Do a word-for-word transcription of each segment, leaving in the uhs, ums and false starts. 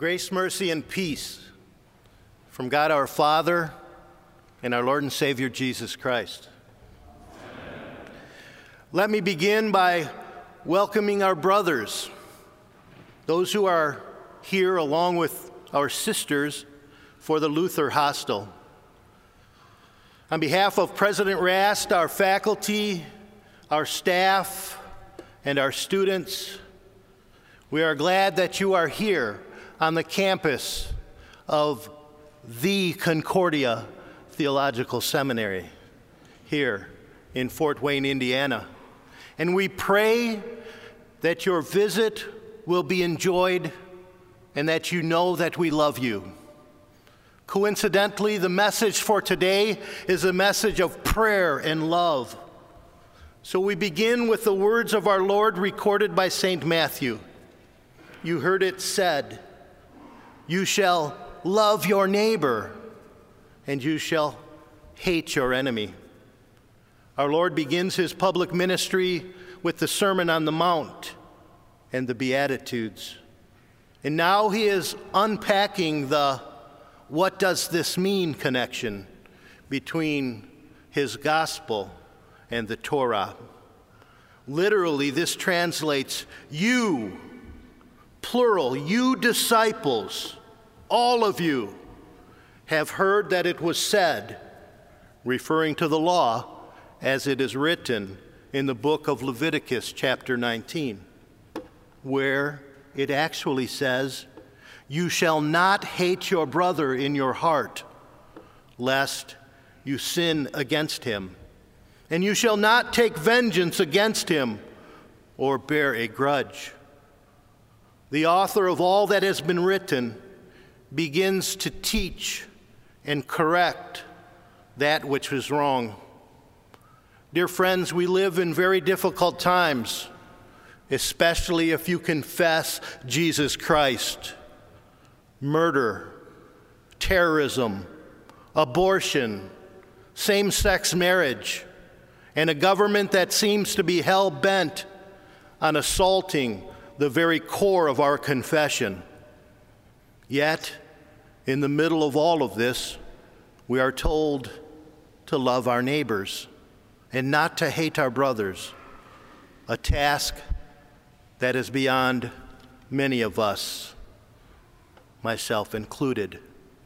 Grace, mercy, and peace from God our Father and our Lord and Savior Jesus Christ. Amen. Let me begin by welcoming our brothers, those who are here along with our sisters for the Luther Hostel. On behalf of President Rast, our faculty, our staff, and our students, we are glad that you are here on the campus of the Concordia Theological Seminary here in Fort Wayne, Indiana. And we pray that your visit will be enjoyed and that you know that we love you. Coincidentally, the message for today is a message of prayer and love. So we begin with the words of our Lord recorded by Saint Matthew. You heard it said, "You shall love your neighbor, and you shall hate your enemy." Our Lord begins his public ministry with the Sermon on the Mount and the Beatitudes. And now he is unpacking the "what does this mean" connection between his gospel and the Torah. Literally, this translates, "You," plural, "you disciples, all of you, have heard that it was said," referring to the law as it is written in the book of Leviticus, chapter nineteen, where it actually says, "You shall not hate your brother in your heart, lest you sin against him. And you shall not take vengeance against him or bear a grudge." The author of all that has been written begins to teach and correct that which is wrong. Dear friends, we live in very difficult times, especially if you confess Jesus Christ. Murder, terrorism, abortion, same-sex marriage, and a government that seems to be hell-bent on assaulting the very core of our confession. Yet, in the middle of all of this, we are told to love our neighbors and not to hate our brothers, a task that is beyond many of us, myself included.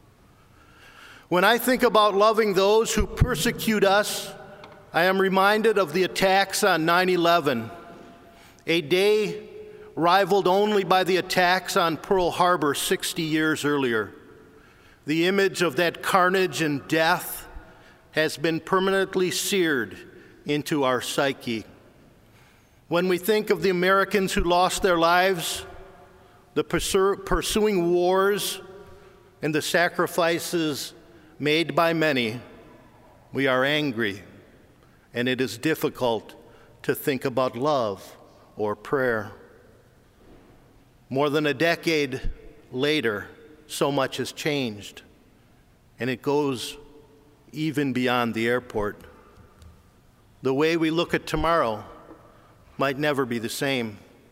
When I think about loving those who persecute us, I am reminded of the attacks on nine eleven, a day rivaled only by the attacks on Pearl Harbor sixty years earlier. The image of that carnage and death has been permanently seared into our psyche. When we think of the Americans who lost their lives, the pursu- pursuing wars, and the sacrifices made by many, we are angry, and it is difficult to think about love or prayer. More than a decade later, so much has changed, and it goes even beyond the airport. The way we look at tomorrow might never be the same.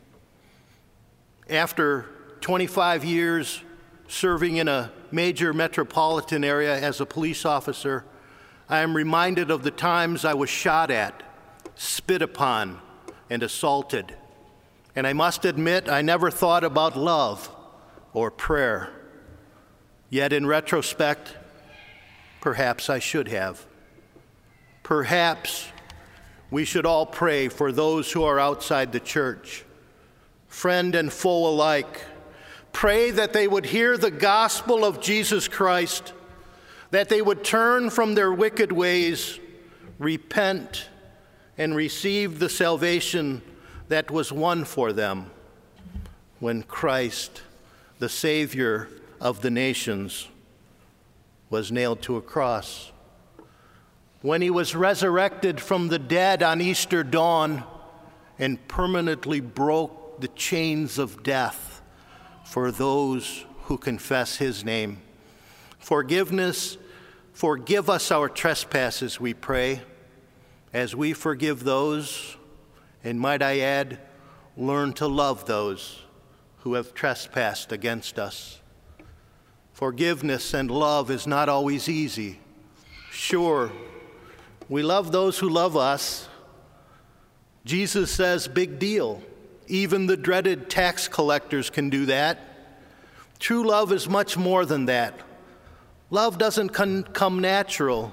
After twenty-five years serving in a major metropolitan area as a police officer, I am reminded of the times I was shot at, spit upon, and assaulted. And I must admit, I never thought about love or prayer. Yet in retrospect, perhaps I should have. Perhaps we should all pray for those who are outside the church, friend and foe alike. Pray that they would hear the gospel of Jesus Christ, that they would turn from their wicked ways, repent, and receive the salvation that was won for them when Christ, the Savior of the nations, was nailed to a cross. When he was resurrected from the dead on Easter dawn and permanently broke the chains of death for those who confess his name. Forgiveness, forgive us our trespasses, we pray, as we forgive those, and might I add, learn to love those who have trespassed against us. Forgiveness and love is not always easy. Sure, we love those who love us. Jesus says, big deal. Even the dreaded tax collectors can do that. True love is much more than that. Love doesn't con- come natural.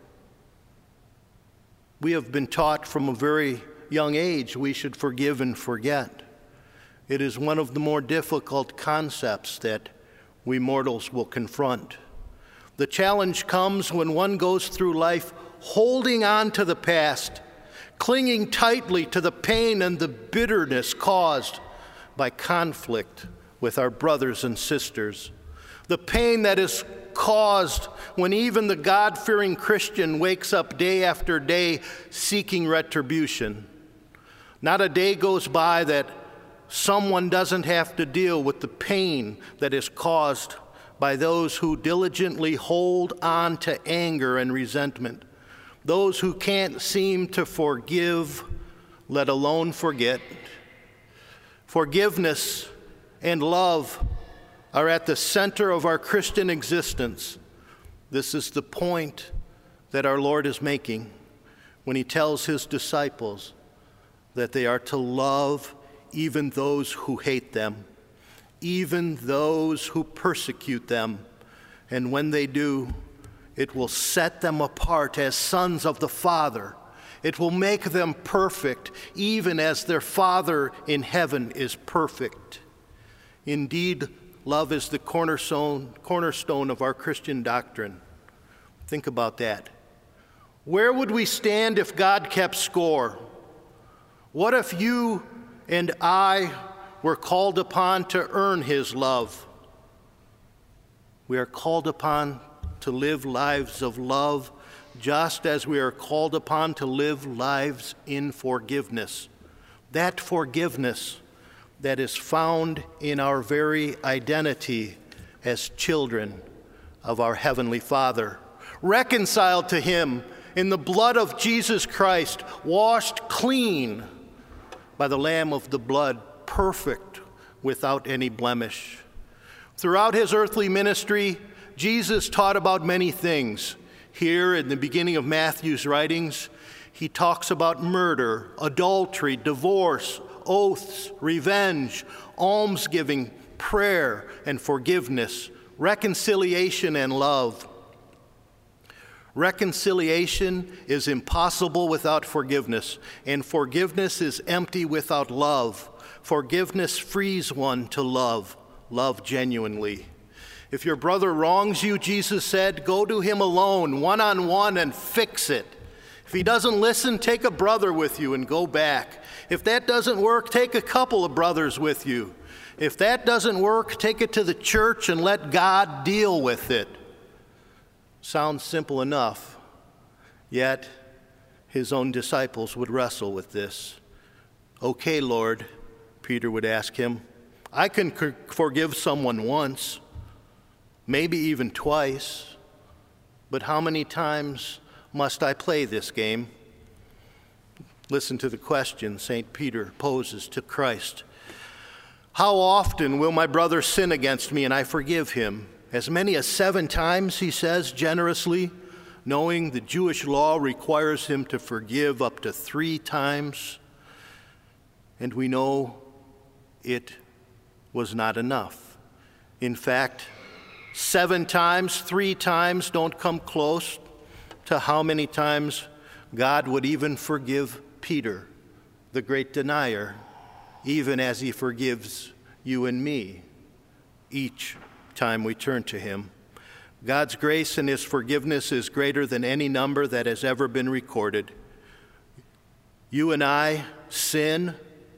We have been taught from a very young age we should forgive and forget. It is one of the more difficult concepts that we mortals will confront. The challenge comes when one goes through life holding on to the past, clinging tightly to the pain and the bitterness caused by conflict with our brothers and sisters. The pain that is caused when even the God-fearing Christian wakes up day after day seeking retribution. Not a day goes by that someone doesn't have to deal with the pain that is caused by those who diligently hold on to anger and resentment, those who can't seem to forgive, let alone forget. Forgiveness and love are at the center of our Christian existence. This is the point that our Lord is making when he tells his disciples that they are to love even those who hate them, even those who persecute them. And when they do, it will set them apart as sons of the Father. It will make them perfect, even as their Father in heaven is perfect. Indeed, love is the cornerstone, cornerstone of our Christian doctrine. Think about that. Where would we stand if God kept score? What if you and I were called upon to earn his love? We are called upon to live lives of love, just as we are called upon to live lives in forgiveness. That forgiveness that is found in our very identity as children of our Heavenly Father, reconciled to him in the blood of Jesus Christ, washed clean by the Lamb of the blood, perfect, without any blemish. Throughout his earthly ministry, Jesus taught about many things. Here in the beginning of Matthew's writings, he talks about murder, adultery, divorce, oaths, revenge, almsgiving, prayer, and forgiveness, reconciliation and love. Reconciliation is impossible without forgiveness, and forgiveness is empty without love. Forgiveness frees one to love, love genuinely. If your brother wrongs you, Jesus said, go to him alone, one-on-one, and fix it. If he doesn't listen, take a brother with you and go back. If that doesn't work, take a couple of brothers with you. If that doesn't work, take it to the church and let God deal with it. Sounds simple enough, yet his own disciples would wrestle with this. Okay, Lord, Peter would ask him, I can forgive someone once, maybe even twice, but how many times must I play this game? Listen to the question Saint Peter poses to Christ. How often will my brother sin against me and I forgive him? As many as seven times, he says generously, knowing the Jewish law requires him to forgive up to three times. And we know it was not enough. In fact, seven times, three times don't come close to how many times God would even forgive Peter, the great denier, even as he forgives you and me each time we turn to him. God's grace and his forgiveness is greater than any number that has ever been recorded. You and I sin,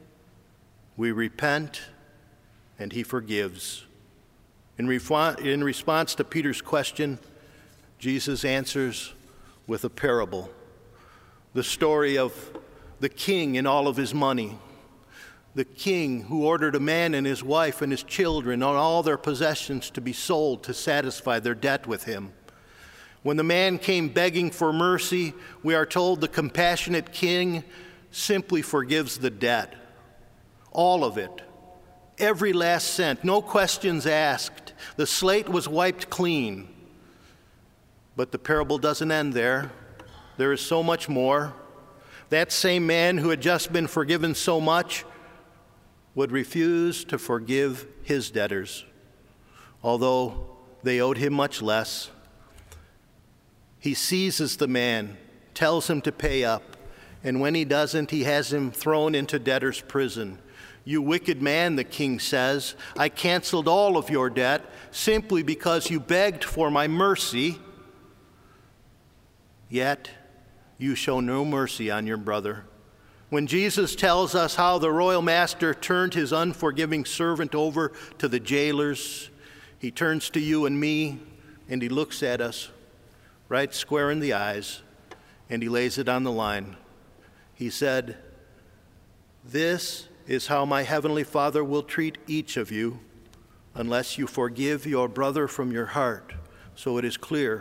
we repent, and he forgives. In, refo- in response to Peter's question, Jesus answers with a parable, the story of the king and all of his money. The king who ordered a man and his wife and his children and all their possessions to be sold to satisfy their debt with him. When the man came begging for mercy, we are told the compassionate king simply forgives the debt. All of it. Every last cent. No questions asked. The slate was wiped clean. But the parable doesn't end there. There is so much more. That same man who had just been forgiven so much would refuse to forgive his debtors, although they owed him much less. He seizes the man, tells him to pay up, and when he doesn't, he has him thrown into debtor's prison. "You wicked man," the king says, "I canceled all of your debt simply because you begged for my mercy. Yet you show no mercy on your brother." When Jesus tells us how the royal master turned his unforgiving servant over to the jailers, he turns to you and me, and he looks at us right square in the eyes, and he lays it on the line. He said, "This is how my heavenly Father will treat each of you unless you forgive your brother from your heart." So it is clear,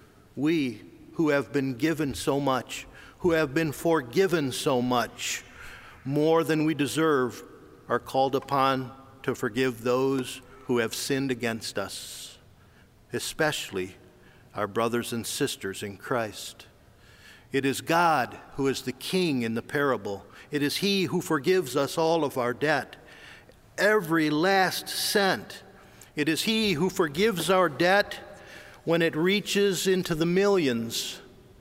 we who have been given so much, who have been forgiven so much, more than we deserve, are called upon to forgive those who have sinned against us, especially our brothers and sisters in Christ. It is God who is the king in the parable. It is he who forgives us all of our debt, every last cent. It is he who forgives our debt when it reaches into the millions.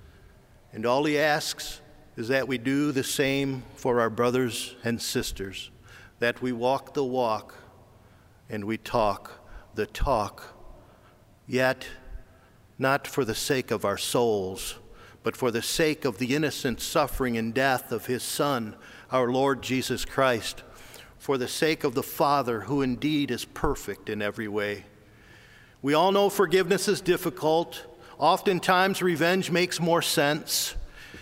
And all he asks is that we do the same for our brothers and sisters, that we walk the walk and we talk the talk, yet not for the sake of our souls, but for the sake of the innocent suffering and death of his Son, our Lord Jesus Christ, for the sake of the Father, who indeed is perfect in every way. We all know forgiveness is difficult. Oftentimes, revenge makes more sense.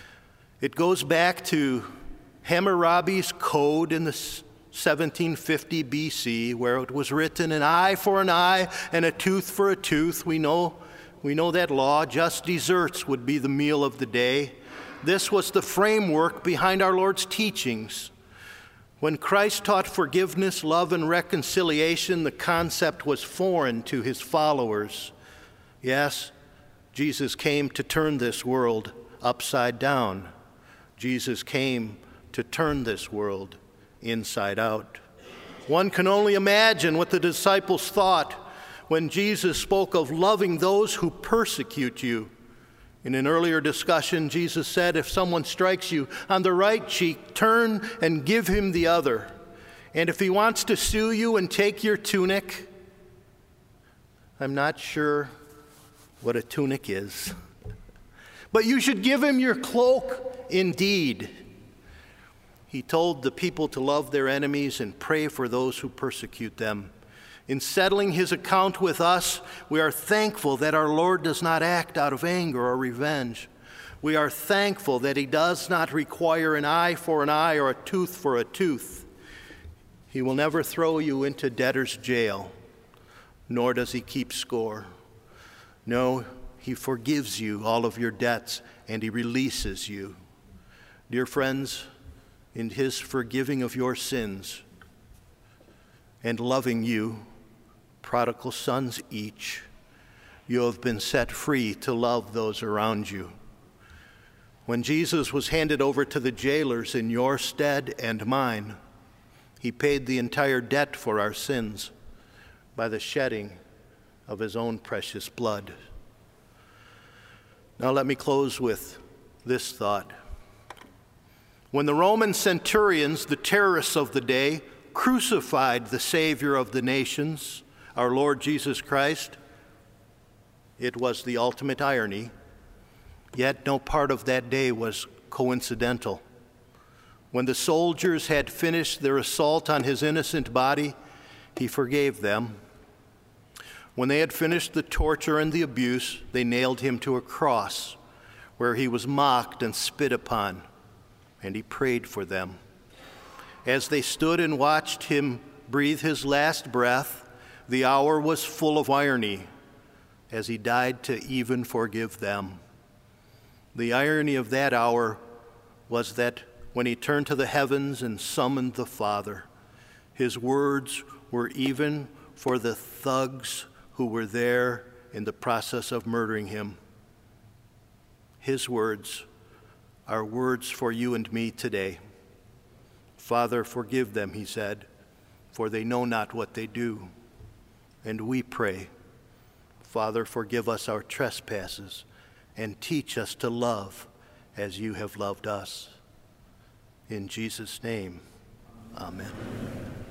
It goes back to Hammurabi's code in the seventeen fifty B C, where it was written, "An eye for an eye and a tooth for a tooth." We know, we know that law. Just desserts would be the meal of the day. This was the framework behind our Lord's teachings. When Christ taught forgiveness, love, and reconciliation, the concept was foreign to his followers. Yes, Jesus came to turn this world upside down. Jesus came to turn this world inside out. One can only imagine what the disciples thought when Jesus spoke of loving those who persecute you. In an earlier discussion, Jesus said, if someone strikes you on the right cheek, turn and give him the other. And if he wants to sue you and take your tunic, I'm not sure what a tunic is, but you should give him your cloak indeed. He told the people to love their enemies and pray for those who persecute them. In settling his account with us, we are thankful that our Lord does not act out of anger or revenge. We are thankful that he does not require an eye for an eye or a tooth for a tooth. He will never throw you into debtor's jail, nor does he keep score. No, he forgives you all of your debts, and he releases you. Dear friends, in his forgiving of your sins and loving you, prodigal sons each, you have been set free to love those around you. When Jesus was handed over to the jailers in your stead and mine, he paid the entire debt for our sins by the shedding of his own precious blood. Now let me close with this thought. When the Roman centurions, the terrorists of the day, crucified the Savior of the nations, our Lord Jesus Christ, it was the ultimate irony, yet no part of that day was coincidental. When the soldiers had finished their assault on his innocent body, he forgave them. When they had finished the torture and the abuse, they nailed him to a cross where he was mocked and spit upon, and he prayed for them. As they stood and watched him breathe his last breath, the hour was full of irony as he died to even forgive them. The irony of that hour was that when he turned to the heavens and summoned the Father, his words were even for the thugs who were there in the process of murdering him. His words are words for you and me today. Father, forgive them, he said, for they know not what they do. And we pray, Father, forgive us our trespasses and teach us to love as you have loved us. In Jesus' name, amen.